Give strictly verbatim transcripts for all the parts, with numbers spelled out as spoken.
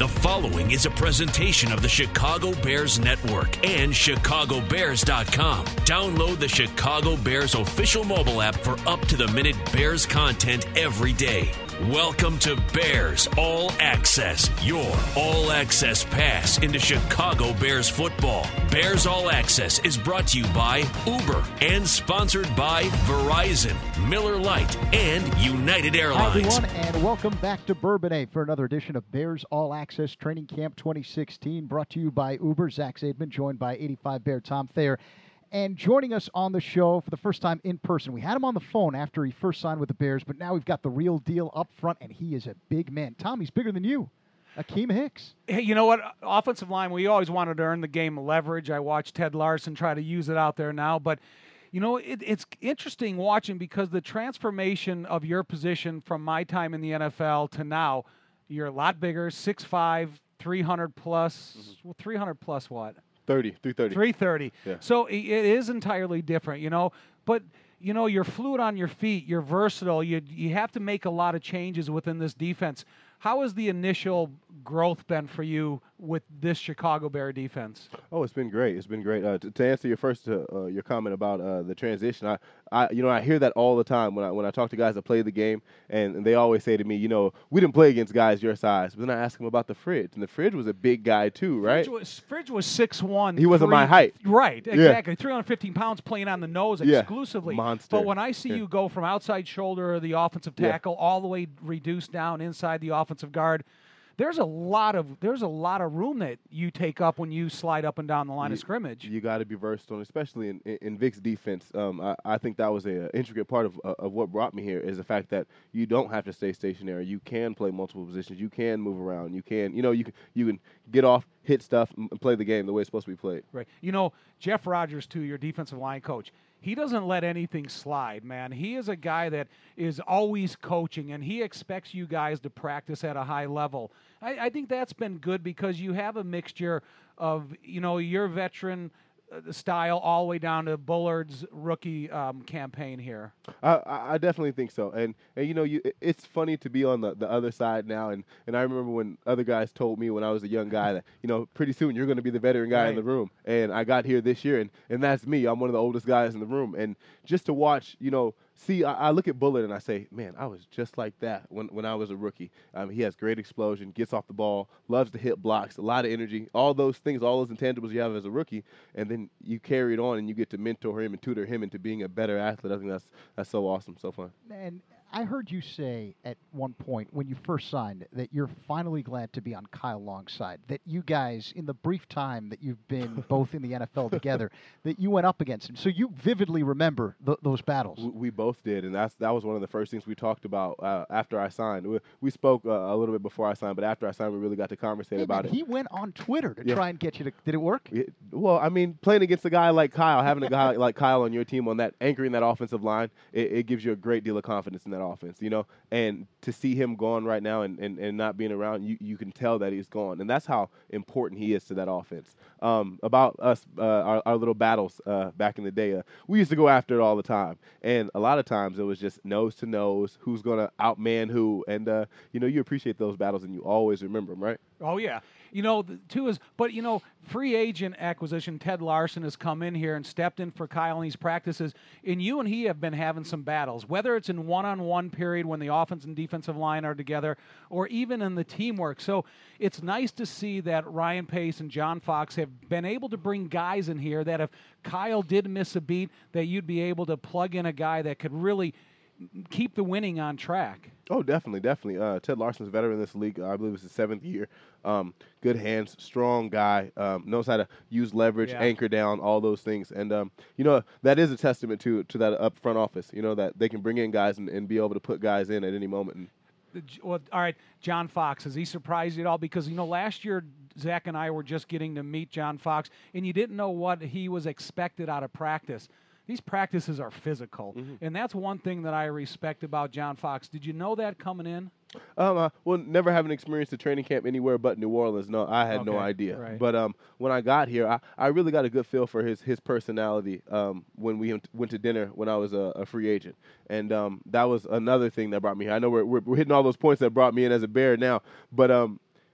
The following is a presentation of the Chicago Bears Network and Chicago Bears dot com. Download the Chicago Bears official mobile app for up-to-the-minute Bears content every day. Welcome to Bears All Access, your all-access pass into Chicago Bears football. Bears All Access is brought to you by Uber and sponsored by Verizon, Miller Lite, and United Airlines. Hi, everyone, and welcome back to Bourbonnais for another edition of Bears All Access Training Camp twenty sixteen, brought to you by Uber. Zach Zaidman, joined by eighty-five Bear Tom Thayer. And joining us on the show for the first time in person. We had him on the phone after he first signed with the Bears, but now we've got the real deal up front, and he is a big man. Tom, he's bigger than you. Akeem Hicks. Hey, you know what? Offensive line, we always wanted to earn the game of leverage. I watched Ted Larson try to use it out there now, but you know, it, it's interesting watching because the transformation of your position from my time in the N F L to now, you're a lot bigger, six five, three hundred plus, mm-hmm. well, three hundred plus what? thirty, three thirty. three thirty. Yeah. So it is entirely different, you know. But, you know, you're fluid on your feet. You're versatile. You you have to make a lot of changes within this defense. How has the initial growth been for you with this Chicago Bear defense? Oh, it's been great. It's been great. Uh, to, to answer your first uh, uh, your comment about uh, the transition, I, I you know I hear that all the time when I when I talk to guys that play the game, and, and they always say to me, you know, we didn't play against guys your size. But then I ask them about the Fridge, and the Fridge was a big guy too, right? Fridge was, Fridge was six one. He wasn't three, my height. Right, exactly. Yeah. three hundred fifteen pounds playing on the nose Yeah. exclusively. Monster. But when I see Yeah. you go from outside shoulder of the offensive tackle Yeah. all the way reduced down inside the offensive guard, There's a lot of there's a lot of room that you take up when you slide up and down the line you, of scrimmage. You got to be versatile, especially in, in, in Vic's defense. Um, I, I think that was an intricate part of uh, of what brought me here is the fact that you don't have to stay stationary. You can play multiple positions. You can move around. You can, you know, you can you can get off, hit stuff, and play the game the way it's supposed to be played. Right. You know, Jeff Rogers, too, your defensive line coach. He doesn't let anything slide, man. He is a guy that is always coaching, and he expects you guys to practice at a high level. I, I think that's been good because you have a mixture of, you know, your veteran uh, style all the way down to Bullard's rookie um, campaign here. I, I definitely think so. And, and you know, you, it's funny to be on the, the other side now. And, and I remember when other guys told me when I was a young guy that, you know, pretty soon you're going to be the veteran guy right. in the room. And I got here this year, and, and that's me. I'm one of the oldest guys in the room. And just to watch, you know, see, I, I look at Bullard and I say, man, I was just like that when, when I was a rookie. Um, he has great explosion, gets off the ball, loves to hit blocks, a lot of energy, all those things, all those intangibles you have as a rookie, and then you carry it on and you get to mentor him and tutor him into being a better athlete. I think that's that's so awesome, so fun. And I heard you say at one point when you first signed that you're finally glad to be on Kyle Long's side, that you guys, in the brief time that you've been both in the N F L together, that you went up against him. So you vividly remember th- those battles. We, we both did, and that's that was one of the first things we talked about uh, after I signed. We, we spoke uh, a little bit before I signed, but after I signed, we really got to conversate Hey, about man, it. He went on Twitter to Yeah. try and get you to. Did it work? It, well, I mean, playing against a guy like Kyle, having a guy like Kyle on your team on that anchoring that offensive line, it, it gives you a great deal of confidence in that offense, you know. And to see him gone right now and, and, and not being around, you, you can tell that he's gone. And that's how important he is to that offense. Um, about us, uh, our, our little battles uh, back in the day, uh, we used to go after it all the time. And a lot of times it was just nose to nose, who's going to outman who. And, uh, you know, you appreciate those battles and you always remember them, right? Oh, yeah. You know, the two is, but, you know, free agent acquisition, Ted Larson has come in here and stepped in for Kyle in these practices, and you and he have been having some battles, whether it's in one-on-one period when the offense and defensive line are together, or even in the teamwork. So it's nice to see that Ryan Pace and John Fox have been able to bring guys in here that if Kyle did miss a beat, that you'd be able to plug in a guy that could really keep the winning on track. Oh, definitely, definitely. Uh, Ted Larson's a veteran in this league. I believe it's his seventh year. Um, good hands, strong guy, um, knows how to use leverage, Yeah. anchor down, all those things. And, um, you know, that is a testament to to that up front office, you know, that they can bring in guys and, and be able to put guys in at any moment. And Well, all right, John Fox, has he surprised you at all? Because, you know, last year Zach and I were just getting to meet John Fox, and you didn't know what he was expected out of practice. These practices are physical, mm-hmm. and that's one thing that I respect about John Fox. Did you know that coming in? Um, uh, well, never having experienced a training camp anywhere but New Orleans, no, I had Okay, no idea. right. But um, when I got here, I, I really got a good feel for his his personality um, when we went to dinner when I was a, a free agent. And um, that was another thing that brought me here. I know we're, we're, we're hitting all those points that brought me in as a Bear now, but um,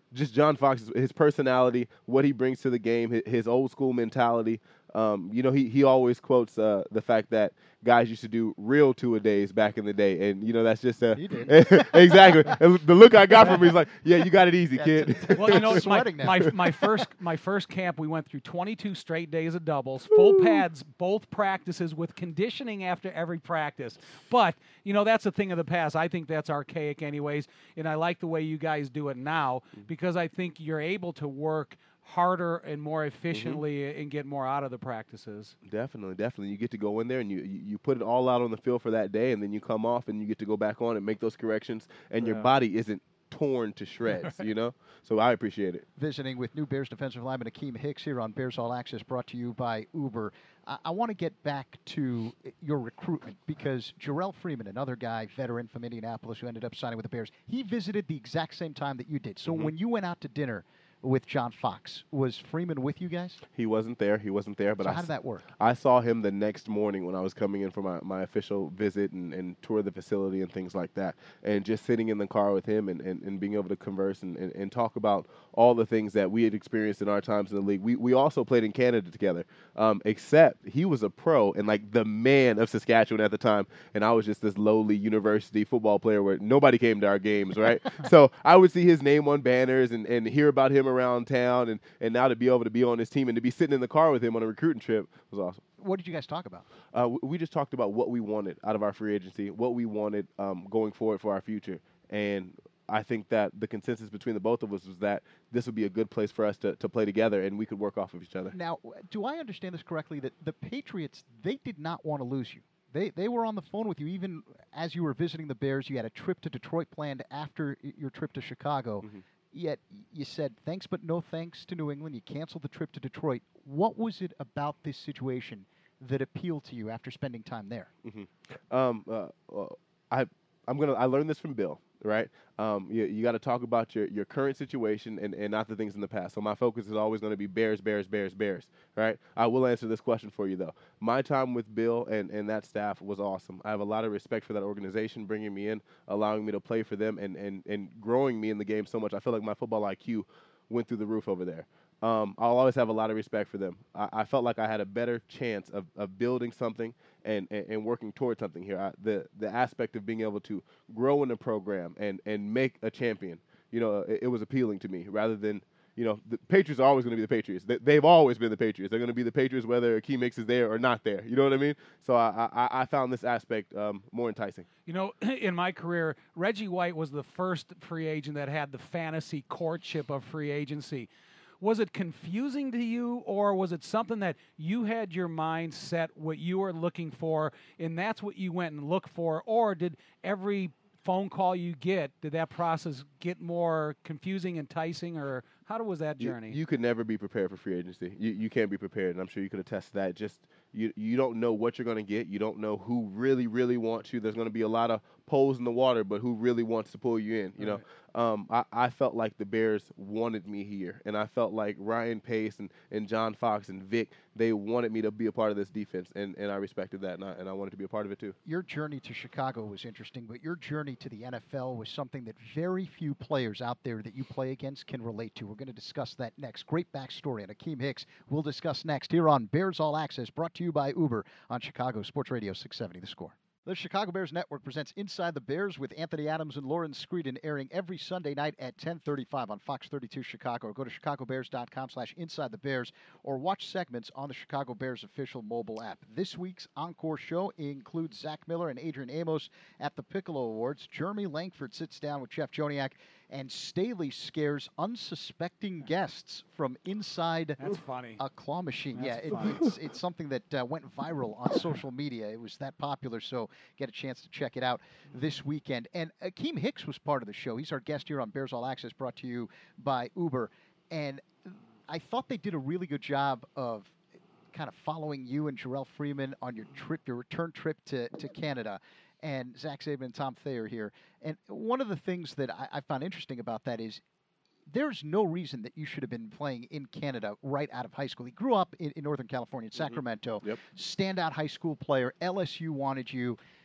just John Fox, his personality, what he brings to the game, his, his old school mentality. Um, you know, he, he always quotes uh, the fact that guys used to do real two-a-days back in the day. And, you know, that's just a – He did. Exactly. And the look I got from him is like, yeah, you got it easy, Yeah, kid. t- Well, you know, my, Sweating now. my my first my first camp, we went through twenty-two straight days of doubles, full pads, both practices with conditioning after every practice. But you know, that's a thing of the past. I think that's archaic, anyways. And I like the way you guys do it now because I think you're able to work harder and more efficiently mm-hmm. and get more out of the practices. Definitely, definitely. You get to go in there and you, you, you put it all out on the field for that day, and then you come off and you get to go back on and make those corrections, and yeah. your body isn't torn to shreds, you know? So I appreciate it. Visiting with new Bears defensive lineman Akeem Hicks here on Bears All Access, brought to you by Uber. I, I want to get back to your recruitment because Jarrell Freeman, another guy, veteran from Indianapolis who ended up signing with the Bears, he visited the exact same time that you did. So mm-hmm. when you went out to dinner with John Fox, was Freeman with you guys? He wasn't there. He wasn't there. But so I how did that work? I saw him the next morning when I was coming in for my, my official visit and, and tour of the facility and things like that. And just sitting in the car with him and, and, and being able to converse and, and, and talk about all the things that we had experienced in our times in the league. We we also played in Canada together, um, except he was a pro and like the man of Saskatchewan at the time. And I was just this lowly university football player where nobody came to our games, right? So I would see his name on banners and, and hear about him around town, and, and now to be able to be on his team and to be sitting in the car with him on a recruiting trip was awesome. What did you guys talk about? Uh, we, we just talked about what we wanted out of our free agency, what we wanted um, going forward for our future. And I think that the consensus between the both of us was that this would be a good place for us to, to play together and we could work off of each other. Now, do I understand this correctly that the Patriots, they did not want to lose you? They they were on the phone with you even as you were visiting the Bears. You had a trip to Detroit planned after your trip to Chicago. Mm-hmm. Yet you said thanks but no thanks to New England. You canceled the trip to Detroit. What was it about this situation that appealed to you after spending time there? Mm-hmm. Um, uh, uh, I I'm gonna I learned this from Bill. Right, um, you, you got to talk about your, your current situation and, and not the things in the past. So my focus is always going to be Bears, Bears, Bears, Bears. Right. I will answer this question for you though. My time with Bill and, and that staff was awesome. I have a lot of respect for that organization, bringing me in, allowing me to play for them, and and and growing me in the game so much. I feel like my football I Q went through the roof over there. Um, I'll always have a lot of respect for them. I, I felt like I had a better chance of, of building something and, and, and working towards something here. I, the the aspect of being able to grow in a program and, and make a champion, you know, it, it was appealing to me rather than, you know, the Patriots are always going to be the Patriots. They, they've always been the Patriots. They're going to be the Patriots whether Akeem Hicks is there or not there. You know what I mean? So I, I, I found this aspect um, more enticing. You know, in my career, Reggie White was the first free agent that had the fantasy courtship of free agency. Was it confusing to you, or was it something that you had your mind set what you were looking for, and that's what you went and looked for, or did every phone call you get, did that process get more confusing, enticing, or how was that journey? You, you could never be prepared for free agency. You you can't be prepared, and I'm sure you could attest to that. Just you you don't know what you're going to get. You don't know who really, really wants you. There's going to be a lot of poles in the water, but who really wants to pull you in, you right. know? Um, I, I felt like the Bears wanted me here, and I felt like Ryan Pace and, and John Fox and Vic, they wanted me to be a part of this defense, and, and I respected that, and I, and I wanted to be a part of it too. Your journey to Chicago was interesting, but your journey to the N F L was something that very few players out there that you play against can relate to. We're going to discuss that next. Great backstory on Akeem Hicks we'll discuss next here on Bears All Access, brought to you by Uber on Chicago Sports Radio six seventy The Score. The Chicago Bears Network presents Inside the Bears with Anthony Adams and Lauren Screeden, airing every Sunday night at ten thirty-five on Fox thirty-two Chicago. Or go to chicago bears dot com slash inside the bears or watch segments on the Chicago Bears official mobile app. This week's encore show includes Zach Miller and Adrian Amos at the Piccolo Awards. Jeremy Langford sits down with Jeff Joniak, and Staley scares unsuspecting guests from inside That's funny. a claw machine. That's yeah, it, it's, it's something that uh, went viral on social media. It was that popular, so get a chance to check it out this weekend. And Akeem Hicks was part of the show. He's our guest here on Bears All Access, brought to you by Uber. And I thought they did a really good job of kind of following you and Jarrell Freeman on your trip, your return trip to, to Canada. And Zach Zaidman and Tom Thayer here. And one of the things that I, I found interesting about that is there's no reason that you should have been playing in Canada right out of high school. He grew up in, in Northern California, in Sacramento, mm-hmm. Yep. standout high school player. L S U wanted you.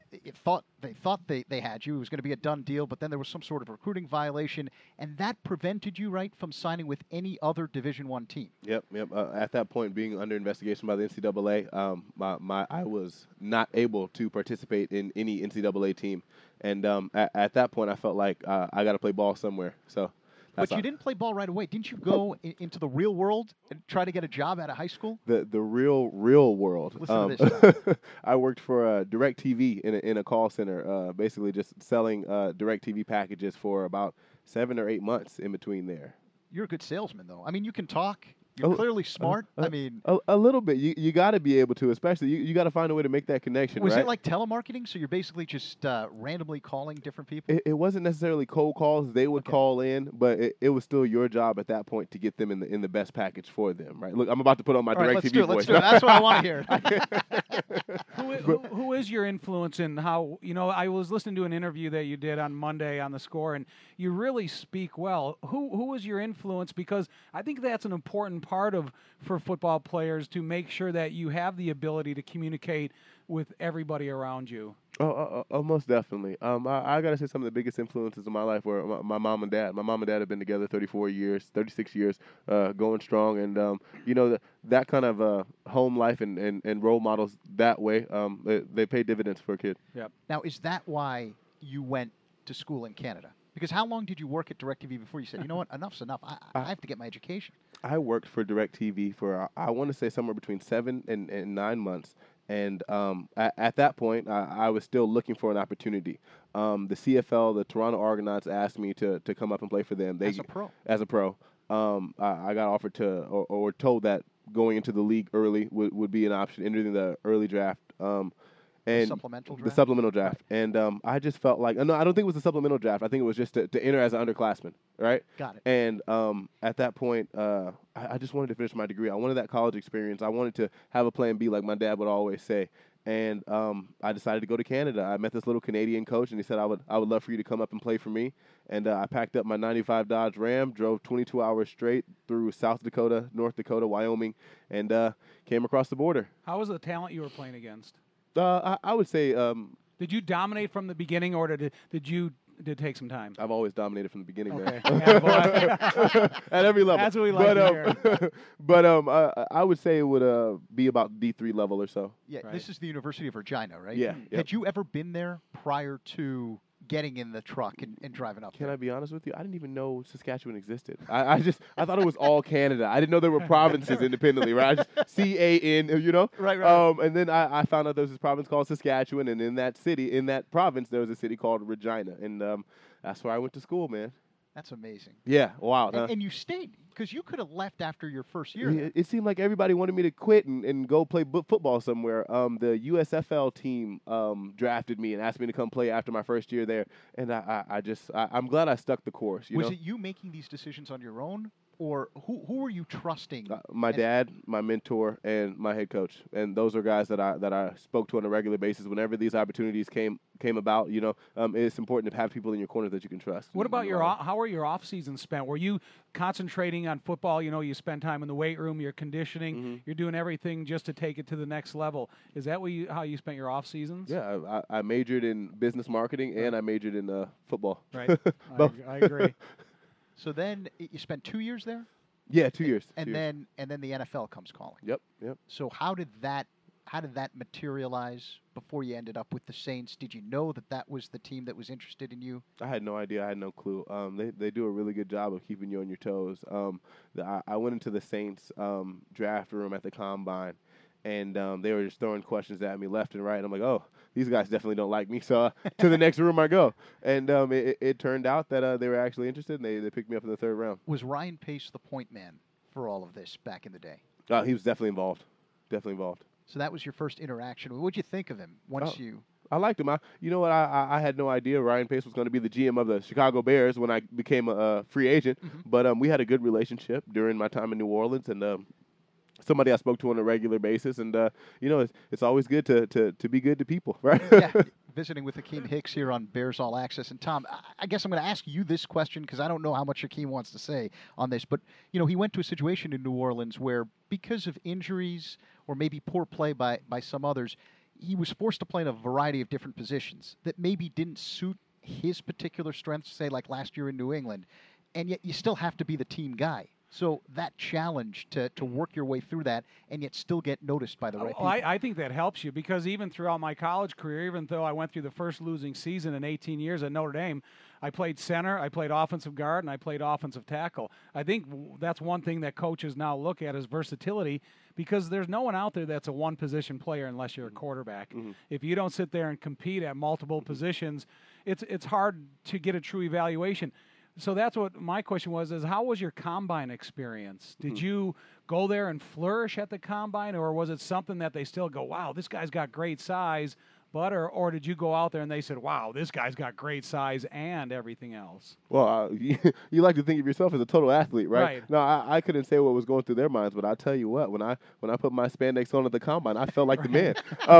it thought they thought they, they had you. It was going to be a done deal, but then there was some sort of recruiting violation, and that prevented you, right, from signing with any other Division One team. Yep, yep. Uh, at that point, being under investigation by the N C double A, um, my, my I was not able to participate in any N C double A team, and um, at, at that point, I felt like uh, I got to play ball somewhere. So. But you didn't play ball right away. Didn't you go in, into the real world and try to get a job out of high school? The the real real world. Listen um, to this. I worked for uh, DirecTV in a, in a call center, uh, basically just selling uh, DirecTV packages for about seven or eight months in between there. You're a good salesman, though. I mean, you can talk. You're Oh, clearly smart. uh, I mean, A, a little bit. You you got to be able to, especially you, you got to find a way to make that connection. was right? it like telemarketing? So you're basically just uh, randomly calling different people? It, it wasn't necessarily cold calls. They would Okay. call in, but it, it was still your job at that point to get them in the in the best package for them, right? Look, I'm about to put on my All right, let's DirecTV do it. voice. Let's do it. That's what I want to hear. Who, i- who, who is your influence in how, you know, I was listening to an interview that you did on Monday on The Score, and you really speak well. Who Who is your influence? Because I think that's an important part of, for football players, to make sure that you have the ability to communicate with everybody around you. Oh, oh, oh, most definitely. Um, I, I got to say some of the biggest influences in my life were my, my mom and dad. My mom and dad have been together thirty-four years, thirty-six years, uh, going strong. And, um, you know, the, that kind of uh, home life and, and, and role models that way, um, they, they pay dividends for a kid. Yep. Now, is that why you went to school in Canada? Because how long did you work at DirecTV before you said, you know what, enough's enough. I, I have to get my education. I worked for DirecTV for, uh, I want to say, somewhere between seven and, and nine months. And um, at, at that point, I, I was still looking for an opportunity. Um, the C F L, the Toronto Argonauts, asked me to, to come up and play for them. They, As a pro. As a pro. Um, I, I got offered to, or, or told that going into the league early would, would be an option, entering the early draft. Um, and supplemental The draft? supplemental draft. And um, I just felt like, no, I don't think it was the supplemental draft. I think it was just to, to enter as an underclassman, right? Got it. And um, at that point, uh, I, I just wanted to finish my degree. I wanted that college experience. I wanted to have a plan B, like my dad would always say. And um, I decided to go to Canada. I met this little Canadian coach, and he said, I would I would love for you to come up and play for me. And uh, I packed up my ninety-five Dodge Ram, drove twenty-two hours straight through South Dakota, North Dakota, Wyoming, and uh, came across the border. How was the talent you were playing against? Uh, I, I would say um, Did you dominate from the beginning, or did, did you did it take some time? I've always dominated from the beginning, Okay. man. Yeah, boy. At every level. That's what we like but, to um, but um, I, I would say it would uh, be about D three level or so. Yeah, Right. this is the University of Regina, right? Yeah, yep. Had you ever been there prior to getting in the truck and, and driving up Can there? I be honest with you? I didn't even know Saskatchewan existed. I, I just I thought it was all Canada. I didn't know there were provinces independently, right? I just C A N, you know. Right, right. Um, and then I, I found out there was this province called Saskatchewan, and in that city, in that province, there was a city called Regina, and um, that's where I went to school, man. That's amazing. Yeah, wow. And, huh? and you stayed, because you could have left after your first year. Yeah, there. it seemed like everybody wanted me to quit and, and go play bu- football somewhere. Um, the U S F L team um, drafted me and asked me to come play after my first year there, and I, I, I just I, I'm glad I stuck the course. You Was know? it you making these decisions on your own, or who who were you trusting? Uh, my And- dad, my mentor, and my head coach, and those are guys that I that I spoke to on a regular basis. Whenever these opportunities came came about, you know, um, it's important to have people in your corner that you can trust. What about You your know, off, how were your off seasons spent? Were you concentrating on football? You know, you spend time in the weight room, you're conditioning, Mm-hmm. you're doing everything just to take it to the next level. Is that what you, how you spent your off seasons? Yeah, I, I I majored in business marketing and I majored in uh, football. Right. I, Both. ag- I agree. So then y- you spent two years there, Yeah, two years. and two years. then and then the N F L comes calling. Yep, yep. So how did that how did that materialize before you ended up with the Saints? Did you know that that was the team that was interested in you? I had no idea. I had no clue. Um, they they do a really good job of keeping you on your toes. Um, the, I, I went into the Saints um, draft room at the combine, and um, they were just throwing questions at me left and right. And I'm like, oh, these guys definitely don't like me. So uh, to the next room I go. And um, it, it turned out that uh, they were actually interested, and they, they picked me up in the third round. Was Ryan Pace the point man for all of this back in the day? Uh, he was definitely involved. Definitely involved. So that was your first interaction. What'd you think of him once Oh. you? I liked him. I, you know what? I, I, I had no idea Ryan Pace was going to be the G M of the Chicago Bears when I became a, a free agent. But um, we had a good relationship during my time in New Orleans, and um, somebody I spoke to on a regular basis. And uh, you know, it's, it's always good to, to, to be good to people, right? Yeah, visiting with Hakeem Hicks here on Bears All Access. And Tom, I- I guess I'm going to ask you this question because I don't know how much Hakeem wants to say on this. But you know, he went to a situation in New Orleans where, because of injuries or maybe poor play by by some others, he was forced to play in a variety of different positions that maybe didn't suit his particular strengths, say like last year in New England, and yet you still have to be the team guy. So that challenge to, to work your way through that and yet still get noticed by the right well, people. I, I think that helps you because even throughout my college career, even though I went through the first losing season in eighteen years at Notre Dame, I played center, I played offensive guard, and I played offensive tackle. I think that's one thing that coaches now look at is versatility because there's no one out there that's a one-position player unless you're a quarterback. Mm-hmm. If you don't sit there and compete at multiple positions, it's it's hard to get a true evaluation. So that's what my question was, is how was your combine experience? Did mm-hmm. you go there and flourish at the combine, or was it something that they still go, wow, this guy's got great size, but, or, or did you go out there and they said, wow, this guy's got great size and everything else? Well, uh, you, you like to think of yourself as a total athlete, right? Right. No, I, I couldn't say what was going through their minds, but I'll tell you what, when I when I put my spandex on at the combine, I felt like right. the man.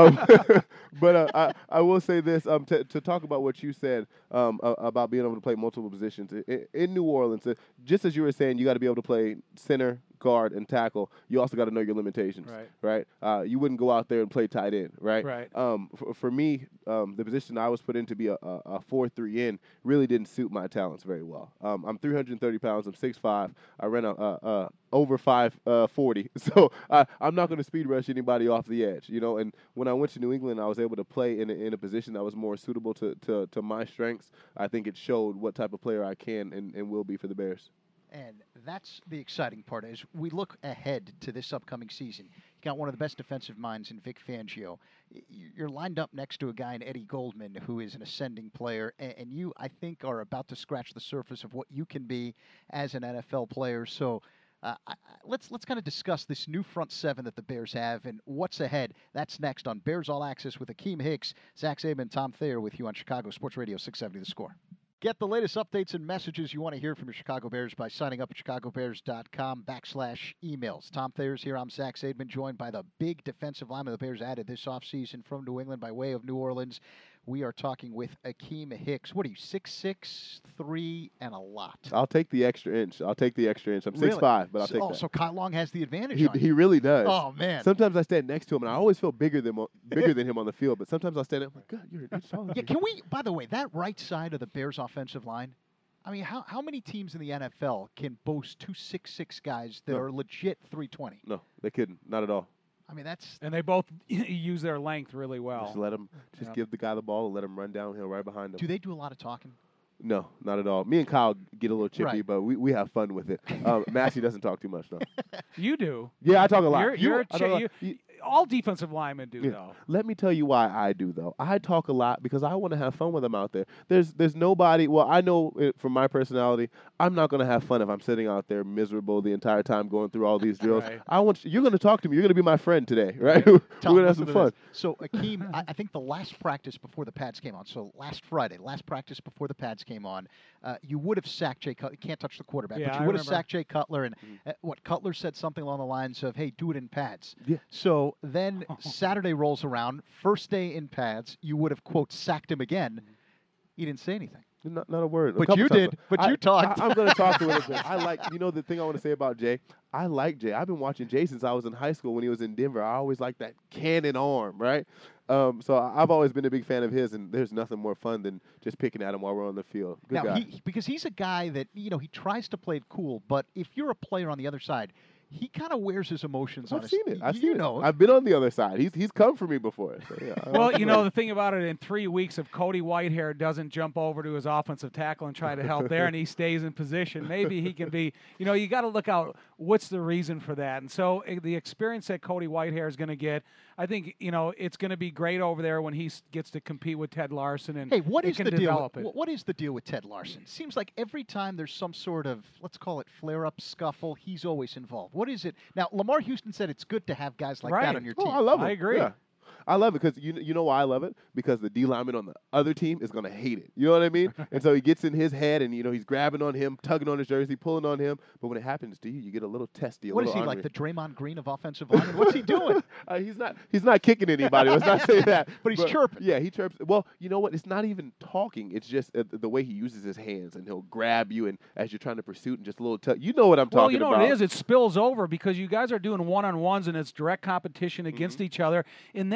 Um, but uh, I, I will say this, um, to, to talk about what you said um, uh, about being able to play multiple positions. In, in New Orleans, uh, just as you were saying, you got to be able to play center, guard, and tackle. You also got to know your limitations, right? right? Uh, you wouldn't go out there and play tight end, right? Right. Um, for, for me, um, the position I was put in to be a, a four three in really didn't suit my talents very well. Um, I'm three hundred thirty pounds. I'm six five. I ran a, a, a over five forty. So I, I'm not going to speed rush anybody off the edge, you know. And when I went to New England, I was able to play in a, in a position that was more suitable to, to, to my strengths. I think it showed what type of player I can and, and will be for the Bears. And that's the exciting part. As we look ahead to this upcoming season, you got one of the best defensive minds in Vic Fangio. You're lined up next to a guy in Eddie Goldman who is an ascending player, and you, I think, are about to scratch the surface of what you can be as an N F L player. So uh, I, let's let's kind of discuss this new front seven that the Bears have and what's ahead. That's next on Bears All Access with Akeem Hicks, Zach Zaidman, Tom Thayer with you on Chicago Sports Radio six seventy The Score. Get the latest updates and messages you want to hear from your Chicago Bears by signing up at chicago bears dot com backslash emails. Tom Thayer's here. I'm Zach Zaidman, joined by the big defensive lineman the Bears added this offseason from New England by way of New Orleans. We are talking with Akeem Hicks. What are you, six six, three, and a lot? I'll take the extra inch. I'll take the extra inch. I'm really? six five, but I'll so, take oh, that. So Kyle Long has the advantage he, on you. He really does. Oh, man. Sometimes I stand next to him, and I always feel bigger than bigger than him on the field, but sometimes I'll stand there, I'm like, God, you're an inch taller. Yeah, can we, by the way, that right side of the Bears offensive line, I mean, how how many teams in the N F L can boast two six six guys that no. are legit three twenty? No, they couldn't. Not at all. I mean, that's... And they both use their length really well. Just let them, just yep. give the guy the ball and let him run downhill right behind him. Do they do a lot of talking? No, not at all. Me and Kyle get a little chippy, right. but we, we have fun with it. Um, Massey doesn't talk too much, though. You do. Yeah, I talk a lot. You're, you, you're I talk a lot. you, You, all defensive linemen do, yeah. though. Let me tell you why I do, though. I talk a lot because I want to have fun with them out there. There's there's nobody. Well, I know it, from my personality, I'm not going to have fun if I'm sitting out there miserable the entire time going through all these drills. Right. I want you, you're going to talk to me. You're going to be my friend today, right? We're Tom, going to have some fun. This. So, Akeem, I, I think the last practice before the pads came on, so last Friday, last practice before the pads came on, uh, you would have sacked Jay Cutler. You can't touch the quarterback, yeah, but you I would have remember. sacked Jay Cutler. And mm-hmm. uh, what Cutler said something along the lines of, hey, do it in pads. Yeah. So then Saturday rolls around, first day in pads, you would have, quote, sacked him again. He didn't say anything. Not, not a word. But a you times. did. But I, you talked. I, I'm going to talk a little bit. I like, you know, the thing I want to say about Jay. I like Jay. I've been watching Jay since I was in high school when he was in Denver. I always liked that cannon arm, right? Um, so I've always been a big fan of his, and there's nothing more fun than just picking at him while we're on the field. Good now, guy. He, because he's a guy that, you know, he tries to play it cool, but if you're a player on the other side, he kind of wears his emotions I've on his seen it. I've you seen know. it. I've been on the other side. He's he's come for me before. So yeah, Well, you know, the thing about it, in three weeks, if Cody Whitehair doesn't jump over to his offensive tackle and try to help there and he stays in position, maybe he can be, you know, you got to look out what's the reason for that. And so uh, the experience that Cody Whitehair is going to get, I think, you know, it's going to be great over there when he s- gets to compete with Ted Larson and Hey, what it is can the deal? develop With, it. what is the deal with Ted Larson? Seems like every time there's some sort of, let's call it flare-up, scuffle, he's always involved. What is it? Now, Lamar Houston said it's good to have guys like Right. that on your Oh, team. I love it. I agree. Yeah. I love it because you you know why I love it? Because the D lineman on the other team is going to hate it. You know what I mean? And so he gets in his head and, you know, he's grabbing on him, tugging on his jersey, pulling on him. But when it happens to you, you get a little testy, a What is little he, like ornery. the Draymond Green of offensive linemen? What's he doing? uh, he's not he's not kicking anybody. Let's not say that. But he's chirping. Yeah, he chirps. Well, you know what? It's not even talking. It's just uh, the way he uses his hands, and he'll grab you, and as you're trying to pursue, and just a little tug. You know what I'm Well, talking you know about. what it is? It spills over because you guys are doing one-on-ones and it's direct competition against mm-hmm. each other. And then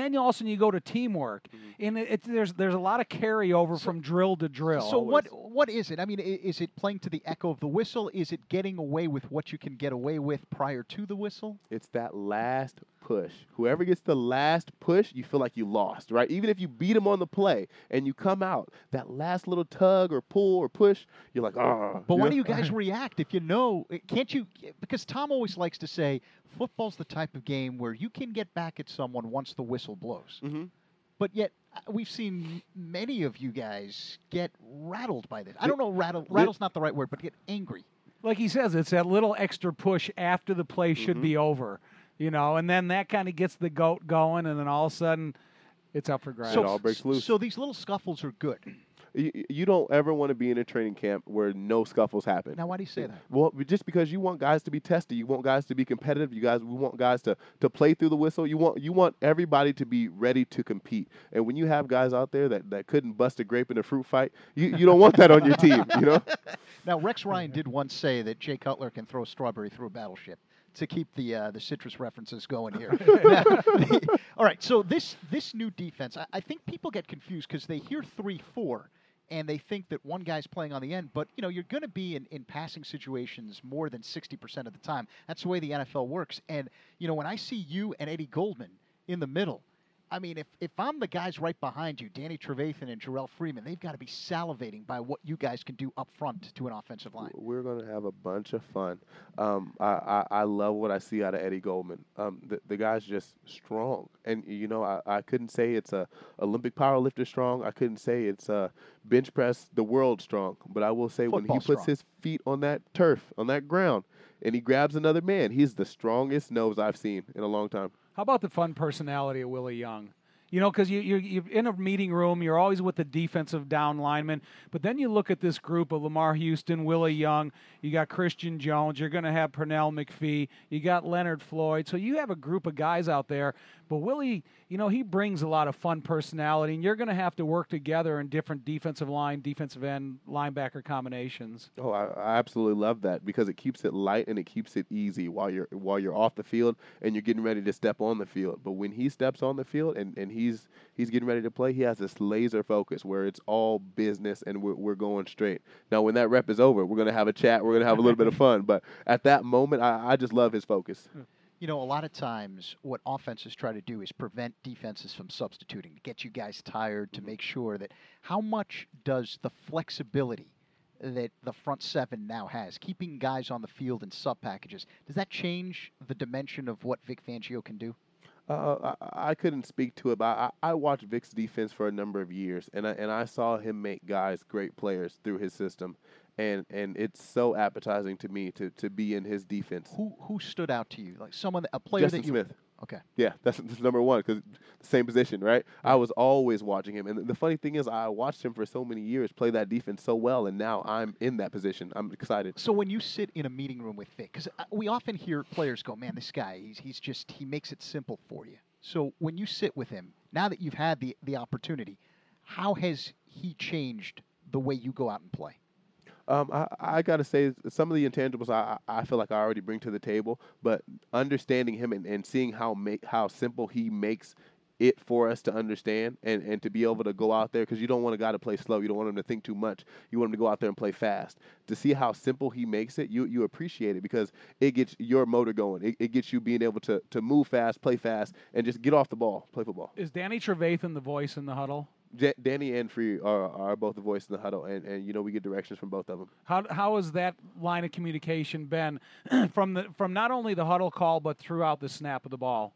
then you also you go to teamwork, mm-hmm. and it, it, there's there's a lot of carryover so, from drill to drill. So always. what what is it? I mean, is it playing to the echo of the whistle? Is it getting away with what you can get away with prior to the whistle? It's that last push. Whoever gets the last push, you feel like you lost, right? Even if you beat them on the play and you come out, that last little tug or pull or push, you're like, oh. But why do you guys react if you know? Can't you? Because Tom always likes to say, football's the type of game where you can get back at someone once the whistle blows. Mm-hmm. But yet, we've seen many of you guys get rattled by this. I don't know, rattle, rattle's not the right word, but get angry. Like he says, it's that little extra push after the play should mm-hmm. be over. You know, and then that kind of gets the goat going, and then all of a sudden, it's up for grabs. So, it all breaks loose. So these little scuffles are good. You, you don't ever want to be in a training camp where no scuffles happen. Now, why do you say that? Well, just because you want guys to be tested, you want guys to be competitive. You guys, we want guys to, to play through the whistle. You want you want everybody to be ready to compete. And when you have guys out there that, that couldn't bust a grape in a fruit fight, you, you don't want that on your team. You know. Now, Rex Ryan did once say that Jay Cutler can throw a strawberry through a battleship. To keep the uh, the citrus references going here. Now, the, all right, so this this new defense, I, I think people get confused because they hear three four, and they think that one guy's playing on the end. But you know, you're going to be in, in passing situations more than sixty percent of the time. That's the way the N F L works. And you know, when I see you and Eddie Goldman in the middle, I mean, if, if I'm the guys right behind you, Danny Trevathan and Jarrell Freeman, they've got to be salivating by what you guys can do up front to an offensive line. We're going to have a bunch of fun. Um, I, I, I love what I see out of Eddie Goldman. Um, the, the guy's just strong. And, you know, I, I couldn't say it's a Olympic powerlifter strong. I couldn't say it's a bench press the world strong. But I will say Football when he puts strong. his feet on that turf, on that ground, and he grabs another man, he's the strongest nose I've seen in a long time. How about the fun personality of Willie Young? You know, because you, you're, you're in a meeting room, you're always with the defensive down lineman, but then you look at this group of Lamar Houston, Willie Young, you got Christian Jones, you're going to have Pernell McPhee, you got Leonard Floyd, so you have a group of guys out there, but Willie, you know, he brings a lot of fun personality, and you're going to have to work together in different defensive line, defensive end, linebacker combinations. Oh, I, I absolutely love that because it keeps it light and it keeps it easy while you're while you're off the field and you're getting ready to step on the field. But when he steps on the field and, and he's he's getting ready to play, he has this laser focus where it's all business and we're we're going straight. Now, when that rep is over, we're going to have a chat, we're going to have a little bit of fun. But at that moment, I, I just love his focus. You know, a lot of times what offenses try to do is prevent defenses from substituting, to get you guys tired, to make sure that how much does the flexibility that the front seven now has, keeping guys on the field in sub packages, does that change the dimension of what Vic Fangio can do? Uh, I, I couldn't speak to it, but I, I watched Vic's defense for a number of years, and I, and I saw him make guys great players through his system. And and it's so appetizing to me to, to be in his defense. Who who stood out to you? Like someone, that, a player Justin that you. Smith. Okay. Yeah, that's, that's number one because the same position, right? I was always watching him, and the funny thing is, I watched him for so many years play that defense so well, and now I'm in that position. I'm excited. So when you sit in a meeting room with Vic, because we often hear players go, "Man, this guy, he's he's just he makes it simple for you." So when you sit with him, now that you've had the the opportunity, how has he changed the way you go out and play? Um, I, I got to say, some of the intangibles I, I feel like I already bring to the table, but understanding him and, and seeing how make, how simple he makes it for us to understand and, and to be able to go out there, because you don't want a guy to play slow. You don't want him to think too much. You want him to go out there and play fast. To see how simple he makes it, you you appreciate it because it gets your motor going. It, it gets you being able to, to move fast, play fast, and just get off the ball, play football. Is Danny Trevathan the voice in the huddle? J- Danny and Free are, are both the voice in the huddle, and, and you know we get directions from both of them. How how has that line of communication been from the from not only the huddle call but throughout the snap of the ball?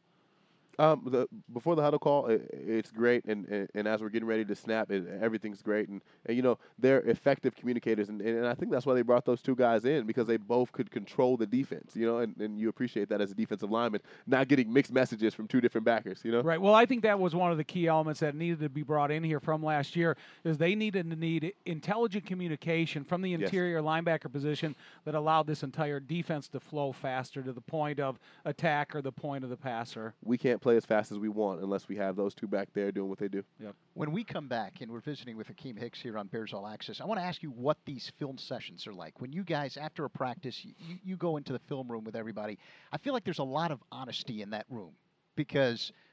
Um, the, before the huddle call, it, it's great, and, and, and as we're getting ready to snap, it, everything's great, and, and you know they're effective communicators, and, and I think that's why they brought those two guys in, because they both could control the defense, you know, and, and you appreciate that as a defensive lineman, not getting mixed messages from two different backers, you know. Right. Well, I think that was one of the key elements that needed to be brought in here from last year, is they needed to need intelligent communication from the interior yes. linebacker position that allowed this entire defense to flow faster to the point of attack or the point of the passer. We can't play as fast as we want unless we have those two back there doing what they do. Yep. When we come back, and we're visiting with Akeem Hicks here on Bears All Access, I want to ask you what these film sessions are like. When you guys, after a practice, you, you go into the film room with everybody, I feel like there's a lot of honesty in that room because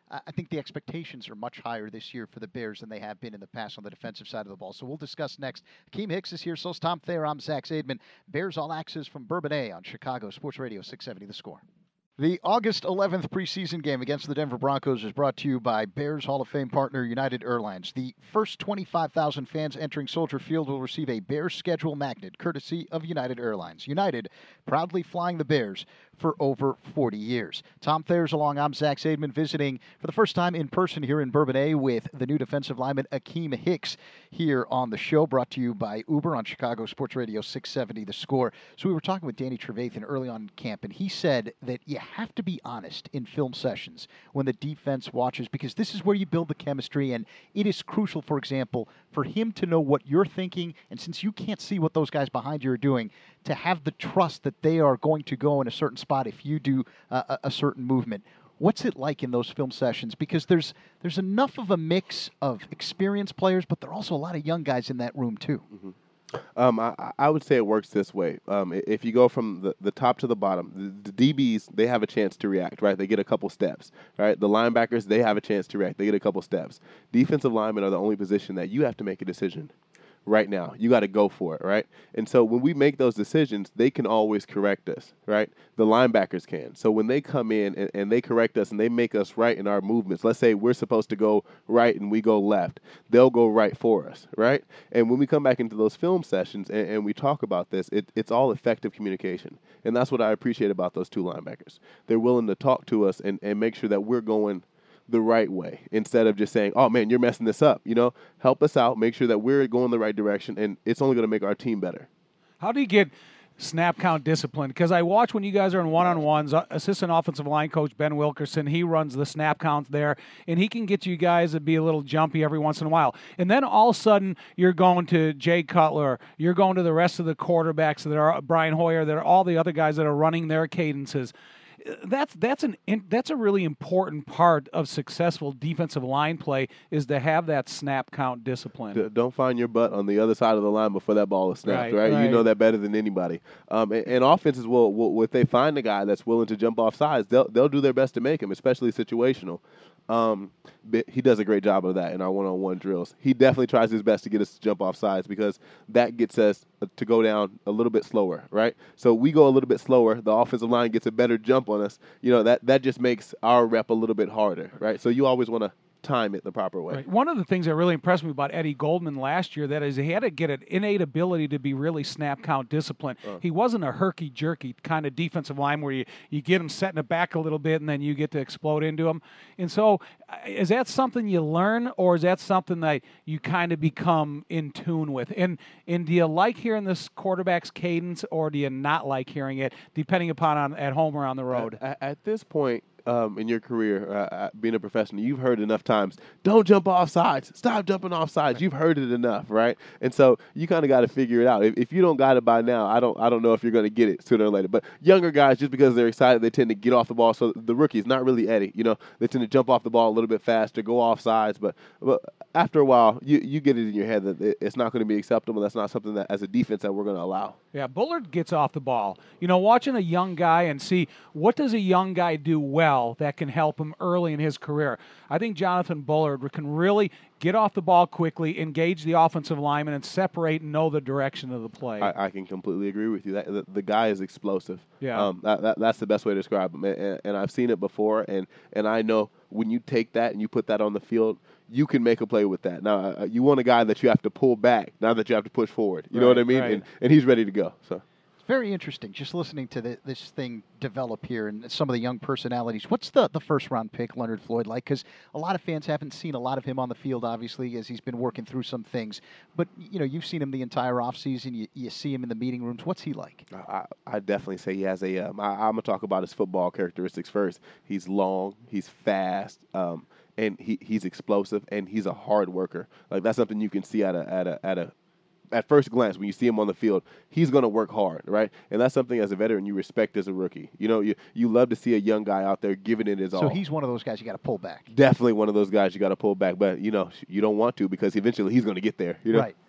I think the expectations are much higher this year for the Bears than they have been in the past on the defensive side of the ball. So we'll discuss next. Akeem Hicks is here. So's Tom Thayer. I'm Zach Zaidman. Bears All Access from Bourbonnais on Chicago Sports Radio six seventy The Score. The August eleventh preseason game against the Denver Broncos is brought to you by Bears Hall of Fame partner United Airlines. The first twenty-five thousand fans entering Soldier Field will receive a Bears schedule magnet courtesy of United Airlines. United, proudly flying the Bears for over forty years. Tom Thayer's along. I'm Zach Zaidman, visiting for the first time in person here in Bourbonnais with the new defensive lineman Akeem Hicks here on the show, brought to you by Uber on Chicago Sports Radio six seventy The Score. So we were talking with Danny Trevathan early on in camp, and he said that you have to be honest in film sessions when the defense watches, because this is where you build the chemistry, and it is crucial, for example, for him to know what you're thinking, and since you can't see what those guys behind you are doing, to have the trust that they are going to go in a certain spot if you do uh, a, a certain movement. What's it like in those film sessions? Because there's there's enough of a mix of experienced players, but there are also a lot of young guys in that room too. Mm-hmm. Um, I, I would say it works this way. Um, if you go from the, the top to the bottom, the, the D Bs, they have a chance to react, right? They get a couple steps, right? The linebackers, they have a chance to react. They get a couple steps. Defensive linemen are the only position that you have to make a decision right now. You got to go for it, right? And so when we make those decisions, they can always correct us, right? The linebackers can. So when they come in and, and they correct us and they make us right in our movements, let's say we're supposed to go right and we go left, they'll go right for us, right? And when we come back into those film sessions and, and we talk about this, it, it's all effective communication. And that's what I appreciate about those two linebackers. They're willing to talk to us and, and make sure that we're going the right way instead of just saying, oh, man, you're messing this up. You know, help us out, make sure that we're going the right direction, and it's only going to make our team better. How do you get snap count discipline? Because I watch when you guys are in one-on-ones, uh, assistant offensive line coach Ben Wilkerson, he runs the snap count there, and he can get you guys to be a little jumpy every once in a while. And then all of a sudden, you're going to Jay Cutler, you're going to the rest of the quarterbacks that are Brian Hoyer, that are all the other guys that are running their cadences. That's that's an that's a really important part of successful defensive line play, is to have that snap count discipline. D- don't find your butt on the other side of the line before that ball is snapped, right? Right, right. You know that better than anybody. Um, and, and offenses will, will, if they find a guy that's willing to jump off sides, they'll they'll do their best to make him, especially situational. Um, but he does a great job of that in our one-on-one drills. He definitely tries his best to get us to jump off sides, because that gets us to go down a little bit slower, right? So we go a little bit slower. The offensive line gets a better jump on us. You know, that, that just makes our rep a little bit harder, right? So you always want to time it the proper way. Right. One of the things that really impressed me about Eddie Goldman last year, that is, he had to get an innate ability to be really snap count disciplined. Uh. He wasn't a herky-jerky kind of defensive line where you, you get him setting it back a little bit and then you get to explode into him. And so is that something you learn, or is that something that you kind of become in tune with? And and do you like hearing this quarterback's cadence, or do you not like hearing it, depending upon on, at home or on the road? At, at this point, Um, in your career, uh, being a professional, you've heard enough times, don't jump off sides, stop jumping off sides. You've heard it enough, right? And so you kind of got to figure it out. If, if you don't got it by now, I don't I don't know if you're going to get it sooner or later. But younger guys, just because they're excited, they tend to get off the ball. So the rookies, not really Eddie, you know, they tend to jump off the ball a little bit faster, go off sides. But, but after a while, you, you get it in your head that it, it's not going to be acceptable. That's not something that, as a defense, that we're going to allow. Yeah, Bullard gets off the ball. You know, watching a young guy and see what does a young guy do well that can help him early in his career. I think Jonathan Bullard can really get off the ball quickly, engage the offensive lineman, and separate and know the direction of the play. I, I can completely agree with you. That the, the guy is explosive. Yeah, um, that, that, that's the best way to describe him. And, and I've seen it before, and and I know when you take that and you put that on the field, you can make a play with that. Now, uh, you want a guy that you have to pull back, not that you have to push forward. You right, know what I mean? Right. And and he's ready to go. So. Very interesting, just listening to the, this thing develop here and some of the young personalities. What's the, the first-round pick, Leonard Floyd, like? Because a lot of fans haven't seen a lot of him on the field, obviously, as he's been working through some things. But, you know, you've seen him the entire offseason. You, you see him in the meeting rooms. What's he like? I, I definitely say he has a um, – I'm going to talk about his football characteristics first. He's long. He's fast. Um, and he, he's explosive, and he's a hard worker. Like, that's something you can see at a at a at a at first glance when you see him on the field. He's going to work hard, right? And that's something as a veteran you respect as a rookie. You know, you you love to see a young guy out there giving it his all. So he's one of those guys you got to pull back. Definitely one of those guys you got to pull back, but you know you don't want to, because eventually he's going to get there. You know? Right.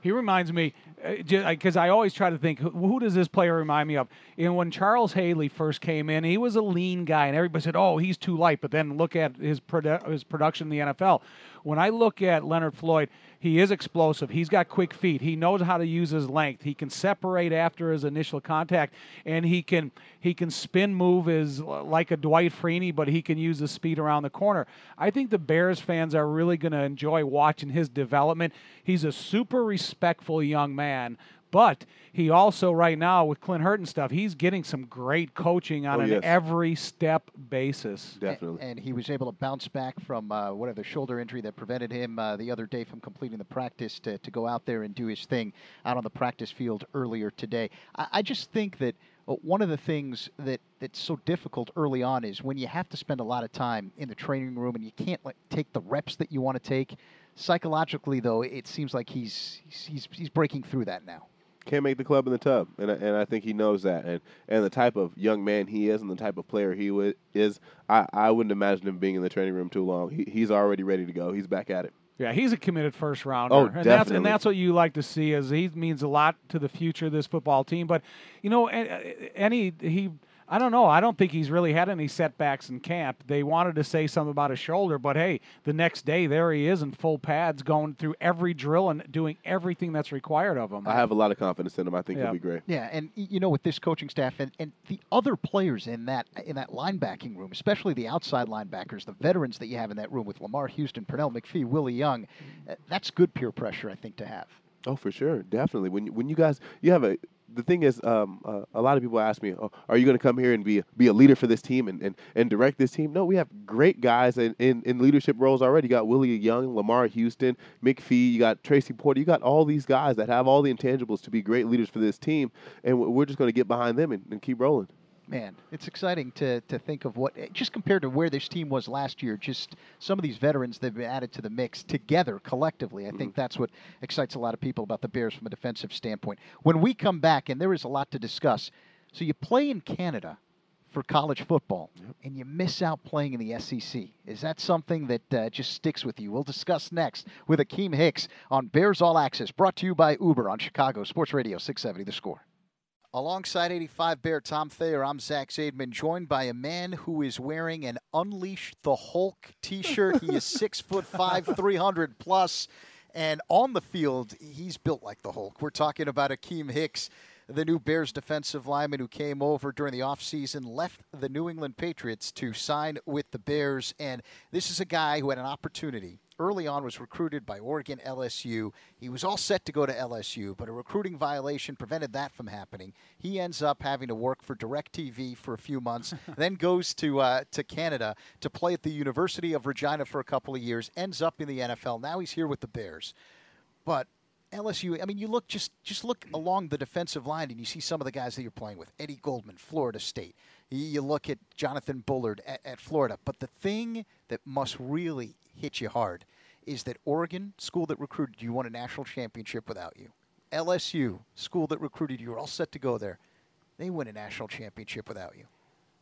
He reminds me, because uh, I always try to think, who, who does this player remind me of? And when Charles Haley first came in, he was a lean guy, and everybody said, oh, he's too light. But then look at his, produ- his production in the N F L. When I look at Leonard Floyd, he is explosive. He's got quick feet. He knows how to use his length. He can separate after his initial contact, and he can he can spin move as like a Dwight Freeney, but he can use the speed around the corner. I think the Bears fans are really going to enjoy watching his development. He's a super respectful young man. But he also, right now, with Clint Hurt and stuff, he's getting some great coaching on oh, an yes. every-step basis. Definitely. And, and he was able to bounce back from uh, whatever shoulder injury that prevented him uh, the other day from completing the practice to, to go out there and do his thing out on the practice field earlier today. I, I just think that uh, one of the things that, that's so difficult early on is when you have to spend a lot of time in the training room and you can't like, take the reps that you want to take. Psychologically, though, it seems like he's he's he's breaking through that now. Can't make the club in the tub, and and I think he knows that, and and the type of young man he is, and the type of player he w- is, I, I wouldn't imagine him being in the training room too long. He, he's already ready to go. He's back at it. Yeah, he's a committed first rounder. Oh, and definitely. That's, and that's what you like to see. Is he means a lot to the future of this football team. But you know, any he. I don't know. I don't think he's really had any setbacks in camp. They wanted to say something about his shoulder, but hey, the next day there he is in full pads going through every drill and doing everything that's required of him. I have a lot of confidence in him. I think yeah. he'll be great. Yeah, and you know, with this coaching staff and, and the other players in that in that linebacking room, especially the outside linebackers, the veterans that you have in that room with Lamar Houston, Pernell McPhee, Willie Young, uh, that's good peer pressure, I think, to have. Oh, for sure, definitely. When when you guys you have a the thing is, um, uh, a lot of people ask me, oh, "Are you going to come here and be a, be a leader for this team and, and, and direct this team?" No, we have great guys in, in, in leadership roles already. You got Willie Young, Lamar Houston, McPhee. You got Tracy Porter. You got all these guys that have all the intangibles to be great leaders for this team, and we're just going to get behind them and, and keep rolling. Man, it's exciting to to think of what, just compared to where this team was last year, just some of these veterans that have been added to the mix together collectively. I think mm-hmm. that's what excites a lot of people about the Bears from a defensive standpoint. When we come back, and there is a lot to discuss, so you play in Canada for college football, yep. and you miss out playing in the S E C. Is that something that uh, just sticks with you? We'll discuss next with Akeem Hicks on Bears All Access, brought to you by Uber on Chicago Sports Radio six seventy The Score. Alongside eighty-five Bear Tom Thayer, I'm Zach Zaidman, joined by a man who is wearing an Unleash the Hulk t-shirt. He is six foot five, three hundred plus, and on the field, he's built like the Hulk. We're talking about Akeem Hicks, the new Bears defensive lineman who came over during the offseason, left the New England Patriots to sign with the Bears, and this is a guy who had an opportunity. Early on was recruited by Oregon, L S U. He was all set to go to L S U, but a recruiting violation prevented that from happening. He ends up having to work for DirecTV for a few months, then goes to uh, to Canada to play at the University of Regina for a couple of years, ends up in the N F L. Now he's here with the Bears. But L S U, I mean, you look just just look along the defensive line and you see some of the guys that you're playing with. Eddie Goldman, Florida State. You look at Jonathan Bullard at, at Florida. But the thing that must really hit you hard is that Oregon, school that recruited you, won a national championship without you. L S U, school that recruited you, were all set to go there. They win a national championship without you.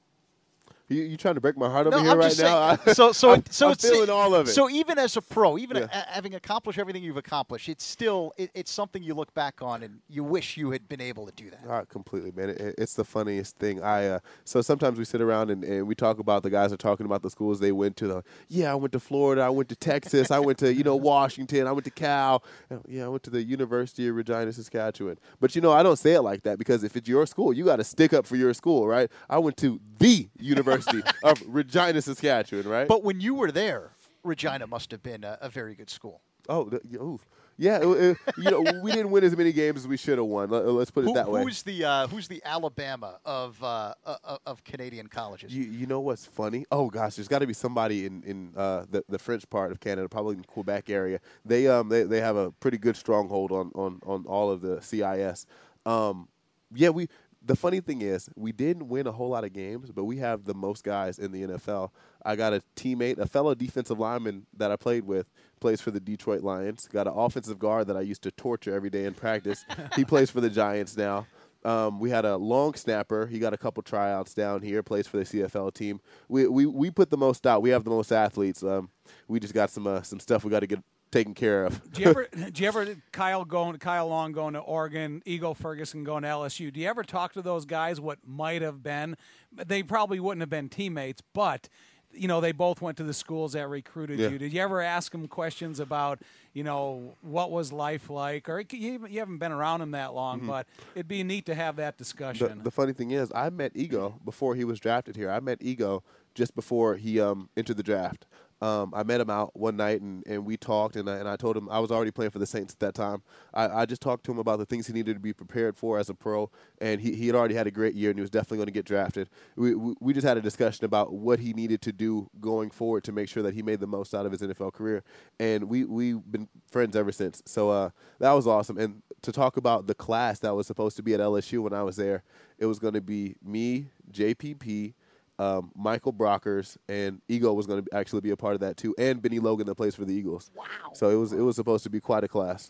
You you trying to break my heart over no, here I'm right just now? Saying, so so I'm, so I'm it's feeling all of it. So even as a pro, even yeah. a, having accomplished everything you've accomplished, it's still it, it's something you look back on and you wish you had been able to do that. Uh, completely, man. It, it's the funniest thing. I uh, so sometimes we sit around and, and we talk about the guys are talking about the schools they went to. The yeah, I went to Florida. I went to Texas. I went to you know Washington. I went to Cal. Yeah, I went to the University of Regina, Saskatchewan. But you know, I don't say it like that because if it's your school, you got to stick up for your school, right? I went to the University of Regina, Saskatchewan, right? But when you were there, Regina must have been a, a very good school. Oh, the, oh yeah. It, it, you know, we didn't win as many games as we should have won. Let, let's put it Who, that way. Who's the uh, Who's the Alabama of uh, uh, of Canadian colleges? You, you know what's funny? Oh gosh, there's got to be somebody in in uh, the the French part of Canada, probably in the Quebec area. They um they, they have a pretty good stronghold on on on all of the C I S. Um, yeah, we. The funny thing is, we didn't win a whole lot of games, but we have the most guys in the N F L. I got a teammate, a fellow defensive lineman that I played with, plays for the Detroit Lions. Got an offensive guard that I used to torture every day in practice. He plays for the Giants now. Um, we had a long snapper. He got a couple tryouts down here, plays for the C F L team. We we, we put the most out. We have the most athletes. Um, we just got some uh, some stuff we got to get taken care of. Do you ever, do you ever, Kyle going, Kyle Long going to Oregon, Ego Ferguson going to L S U? Do you ever talk to those guys? What might have been? They probably wouldn't have been teammates, but you know they both went to the schools that recruited Yeah. you. Did you ever ask them questions about, you know, what was life like? Or you, you haven't been around them that long, Mm-hmm. but it'd be neat to have that The, discussion. the funny thing is, I met Ego before he was drafted here. I met Ego just before he um, entered the draft. Um, I met him out one night, and, and we talked, and I, and I told him I was already playing for the Saints at that time. I, I just talked to him about the things he needed to be prepared for as a pro, and he, he had already had a great year, and he was definitely going to get drafted. We, we we just had a discussion about what he needed to do going forward to make sure that he made the most out of his N F L career, and we, we've been friends ever since. So uh, that was awesome. And to talk about the class that was supposed to be at L S U when I was there, it was going to be me, J P P, Um, Michael Brockers, and Ego was going to actually be a part of that too, and Benny Logan that plays for the Eagles. Wow! So it was it was supposed to be quite a class.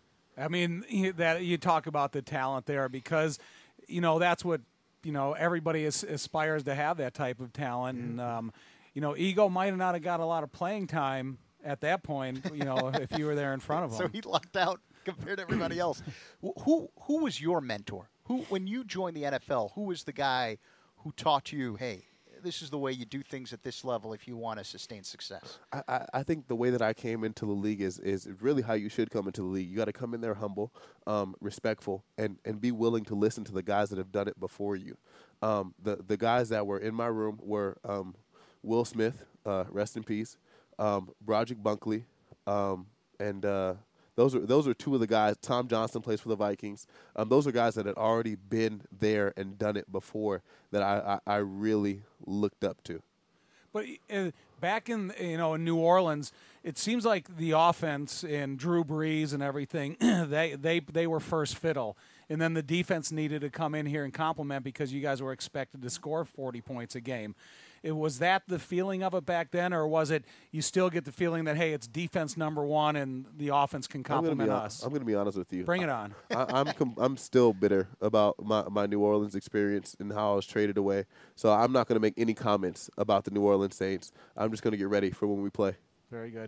I mean, you- that you talk about the talent there because, you know, that's what, you know, everybody is, aspires to have that type of talent. And, um, you know, Ego might not have got a lot of playing time at that point, you know, if you were there in front of him. So he lucked out compared to everybody else. Wh- Who who was your mentor? Who when you joined the N F L? Who was the guy who taught you, hey, this is the way you do things at this level if you want to sustain success? I, I, I think the way that I came into the league is is really how you should come into the league. You got to come in there humble, um, respectful, and, and be willing to listen to the guys that have done it before you. Um, the the guys that were in my room were um, Will Smith, uh, rest in peace, um, Broderick Bunkley, um, and uh, those are those are two of the guys. Tom Johnson plays for the Vikings. Um, those are guys that had already been there and done it before that I, I, I really looked up to. But uh, back in, you know, in New Orleans, it seems like the offense and Drew Brees and everything, they, they, they were first fiddle. And then the defense needed to come in here and complement because you guys were expected to score forty points a game. It, was that the feeling of it back then, or was it you still get the feeling that, hey, it's defense number one and the offense can complement I'm us? I'm going to be honest with you. Bring it on. I, I'm com- I'm still bitter about my, my New Orleans experience and how I was traded away. So I'm not going to make any comments about the New Orleans Saints. I'm just going to get ready for when we play. Very good.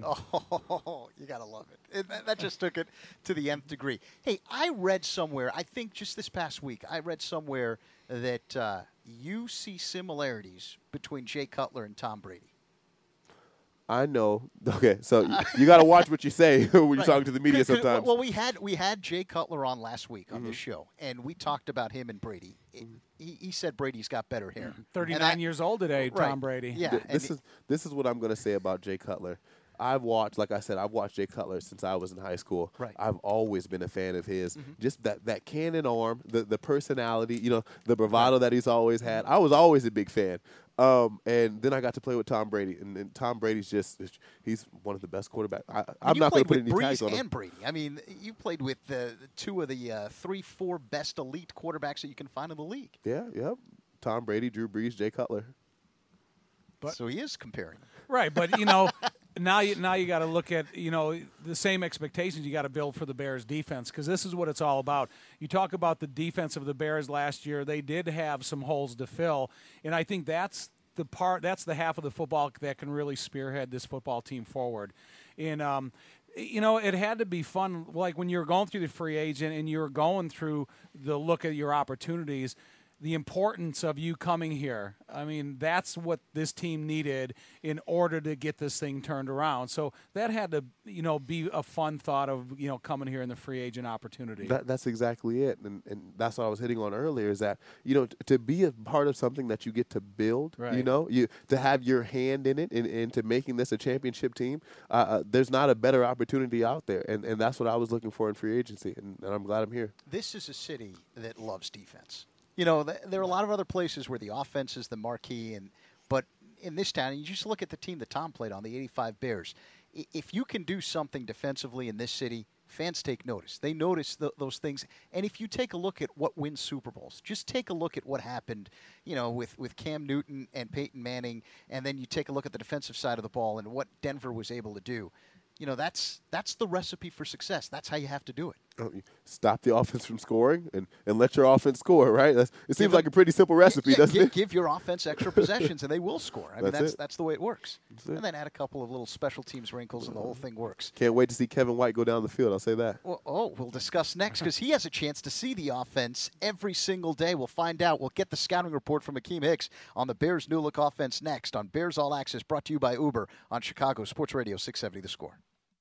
Oh, you got to love it. it that, that just took it to the nth degree. Hey, I read somewhere, I think just this past week, I read somewhere that uh, you see similarities between Jay Cutler and Tom Brady. I know. Okay, so you got to watch what you say when you're Right. talking to the media 'Cause- 'cause- sometimes. Well, we had we had Jay Cutler on last week on Mm-hmm. this show, and we talked about him and Brady. It- he, he said Brady's got better hair. thirty-nine And I- years old today, Right. Tom Brady. Yeah. Th- and this he- is this is what I'm going to say about Jay Cutler. I've watched, like I said, I've watched Jay Cutler since I was in high school. Right. I've always been a fan of his. Mm-hmm. Just that, that cannon arm, the the personality, you know, the bravado that he's always had. I was always a big fan. Um, and then I got to play with Tom Brady, and, and Tom Brady's just—he's one of the best quarterbacks. I, And I'm you not going to played put with any tags Brees on him. and Brady. I mean, you played with the two of the uh, three, four best elite quarterbacks that you can find in the league. Yeah, yep. Tom Brady, Drew Brees, Jay Cutler. But- so he is comparing. Right, but you know, now you now you got to look at, you know, the same expectations you got to build for the Bears defense, because this is what it's all about. You talk about the defense of the Bears last year; they did have some holes to fill, and I think that's the part, that's the half of the football that can really spearhead this football team forward. And um, you know, it had to be fun, like when you were going through the free agent and you were going through the look at your opportunities. The importance of you coming here. I mean, that's what this team needed in order to get this thing turned around. So that had to, you know, be a fun thought of, you know, coming here in the free agent opportunity. That, that's exactly it, and and that's what I was hitting on earlier. Is that, you know, t- to be a part of something that you get to build, you Right. know, you to have your hand in it, and into making this a championship team. Uh, uh, there's not a better opportunity out there, and and that's what I was looking for in free agency, and, and I'm glad I'm here. This is a city that loves defense. You know, th- there are a lot of other places where the offense is the marquee, and but in this town, you just look at the team that Tom played on, the eighty-five Bears. I- If you can do something defensively in this city, fans take notice. They notice th- those things. And if you take a look at what wins Super Bowls, just take a look at what happened, you know, with, with Cam Newton and Peyton Manning, and then you take a look at the defensive side of the ball and what Denver was able to do. You know, that's that's the recipe for success. That's how you have to do it. Stop the offense from scoring and, and let your offense score, right? That's, it seems Give like them, a pretty simple recipe, yeah, doesn't give, it? Give your offense extra possessions, and they will score. I mean, that's that's it. that's the way it works. That's it. And then add a couple of little special teams wrinkles, and the whole thing works. Can't wait to see Kevin White go down the field. I'll say that. Well, oh, we'll discuss next because he has a chance to see the offense every single day. We'll find out. We'll get the scouting report from Akeem Hicks on the Bears' new look offense next on Bears All Access, brought to you by Uber on Chicago Sports Radio six seventy The Score.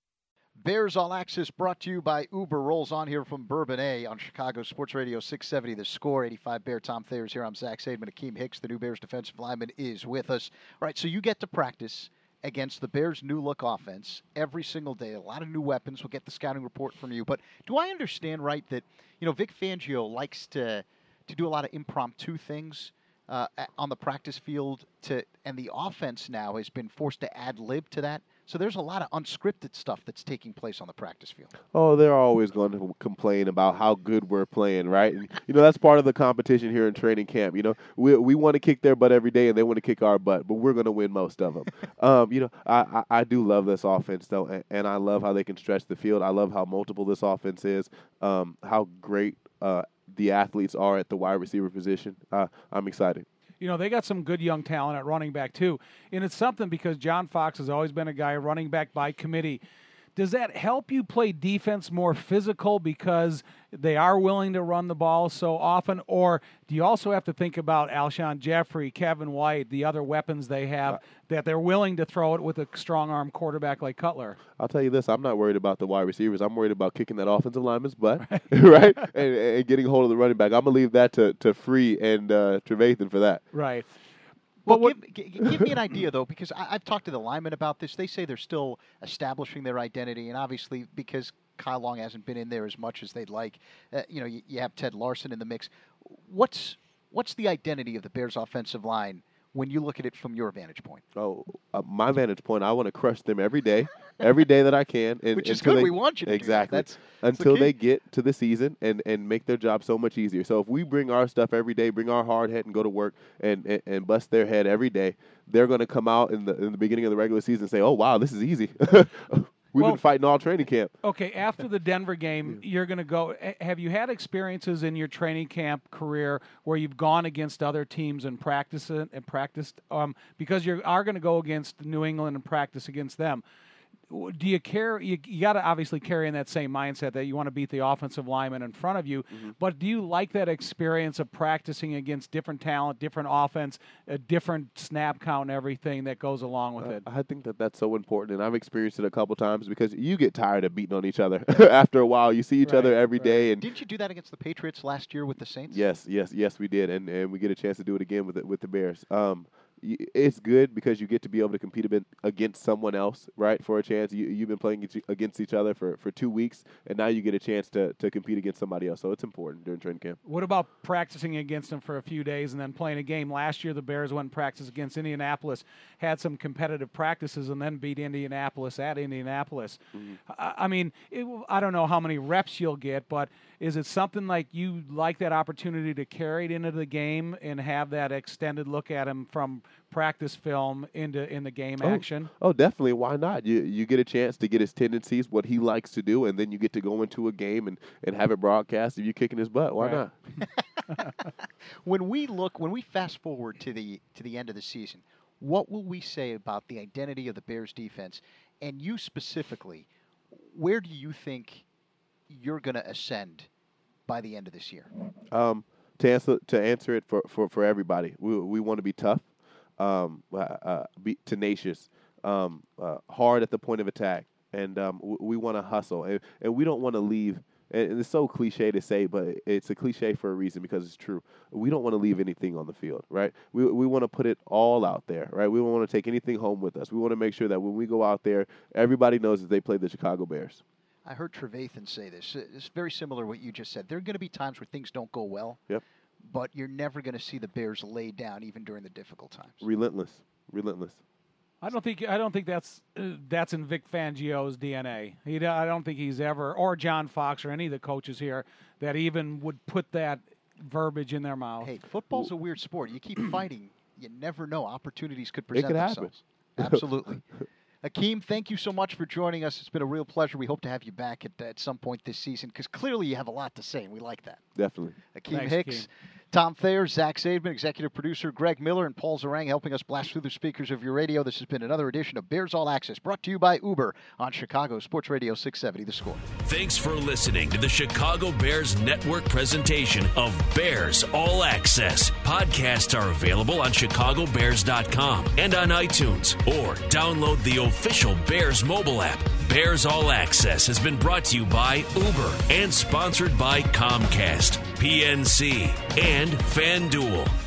Bears All Access brought to you by Uber rolls on here from Bourbonnais on Chicago Sports Radio six seventy The Score. eighty-five Bear Tom Thayer's here. I'm Zach Zaidman. Akeem Hicks, the new Bears defensive lineman, is with us. All right, so you get to practice against the Bears' new look offense every single day. A lot of new weapons. We'll get the scouting report from you. But do I understand right that, you know, Vic Fangio likes to to do a lot of impromptu things uh, on the practice field, to, and the offense now has been forced to ad lib to that? So there's a lot of unscripted stuff that's taking place on the practice field. Oh, they're always going to complain about how good we're playing, right? And, you know, that's part of the competition here in training camp. You know, we we want to kick their butt every day, and they want to kick our butt, but we're going to win most of them. um, you know, I, I, I do love this offense, though, and, and I love how they can stretch the field. I love how multiple this offense is, um, how great uh, the athletes are at the wide receiver position. Uh, I'm excited. You know, they got some good young talent at running back, too. And it's something because John Fox has always been a guy running back by committee. Does that help you play defense more physical because they are willing to run the ball so often? Or do you also have to think about Alshon Jeffrey, Kevin White, the other weapons they have, that they're willing to throw it with a strong-arm quarterback like Cutler? I'll tell you this. I'm not worried about the wide receivers. I'm worried about kicking that offensive lineman's butt, right? right? And, and getting hold of the running back. I'm going to leave that to, to Free and uh, Trevathan for that. Right. Well, what, give, give me an idea, though, because I, I've talked to the linemen about this. They say they're still establishing their identity, and obviously because Kyle Long hasn't been in there as much as they'd like, uh, you know, you, you have Ted Larson in the mix. What's what's the identity of the Bears' offensive line when you look at it from your vantage point? Oh, uh, my vantage point, I want to crush them every day, every day that I can. And, Which is good. They, we want you to exactly. do that. That's, until that's the they get to the season and, and make their job so much easier. So if we bring our stuff every day, bring our hard head and go to work and, and, and bust their head every day, they're going to come out in the in the beginning of the regular season and say, oh, wow, this is easy. We've well, been fighting all training camp. Okay, after the Denver game, you're going to go. Have you had experiences in your training camp career where you've gone against other teams and practiced and practiced? Um, because you are going to go against New England and practice against them. Do you care? You, you got to obviously carry in that same mindset that you want to beat the offensive lineman in front of you. Mm-hmm. But do you like that experience of practicing against different talent, different offense, a different snap count, and everything that goes along with uh, it? I think that that's so important, and I've experienced it a couple times because you get tired of beating on each other after a while. You see each right, other every right. day, and didn't you do that against the Patriots last year with the Saints? Yes, yes, yes, we did, and and we get a chance to do it again with the, with the Bears. Um, It's good because you get to be able to compete a bit against someone else, right, for a chance. You, you've been playing against each other for, for two weeks, and now you get a chance to, to compete against somebody else. So it's important during training camp. What about practicing against them for a few days and then playing a game? Last year, the Bears went and practiced against Indianapolis, had some competitive practices, and then beat Indianapolis at Indianapolis. Mm-hmm. I, I mean, it, I don't know how many reps you'll get, but is it something like you like that opportunity to carry it into the game and have that extended look at him from practice film into in the game oh, action? Oh, definitely. Why not? You you get a chance to get his tendencies, what he likes to do, and then you get to go into a game and, and have it broadcast of you kicking his butt. Why right. not? When we look, when we fast forward to the to the end of the season, what will we say about the identity of the Bears defense, and you specifically? Where do you think you're going to ascend by the end of this year? Um, to answer to answer it for, for, for everybody, we we want to be tough. Um, uh, uh, be tenacious, um, uh, hard at the point of attack, and um, w- we want to hustle, and, and we don't want to leave. And it's so cliche to say, but it's a cliche for a reason because it's true. We don't want to leave anything on the field, right? We we want to put it all out there, right? We don't want to take anything home with us. We want to make sure that when we go out there, everybody knows that they played the Chicago Bears. I heard Trevathan say this. It's very similar to what you just said. There are going to be times where things don't go well. Yep. But you're never going to see the Bears lay down even during the difficult times. Relentless, relentless. I don't think I don't think that's uh, that's in Vic Fangio's D N A. He, I don't think he's ever, or John Fox or any of the coaches here, that even would put that verbiage in their mouth. Hey, football's a weird sport. You keep fighting, you never know. Opportunities could present it could themselves. Happen. Absolutely. Hakeem, thank you so much for joining us. It's been a real pleasure. We hope to have you back at, at some point this season because clearly you have a lot to say, and we like that. Definitely. Hakeem Thanks, Hicks, Hakeem. Tom Thayer, Zach Zaidman, executive producer Greg Miller, and Paul Zarang helping us blast through the speakers of your radio. This has been another edition of Bears All Access, brought to you by Uber on Chicago Sports Radio six seventy The Score. Thanks for listening to the Chicago Bears Network presentation of Bears All Access. Podcasts are available on chicago bears dot com and on iTunes, or download the official Bears mobile app. Bears All Access has been brought to you by Uber and sponsored by Comcast, P N C, and FanDuel.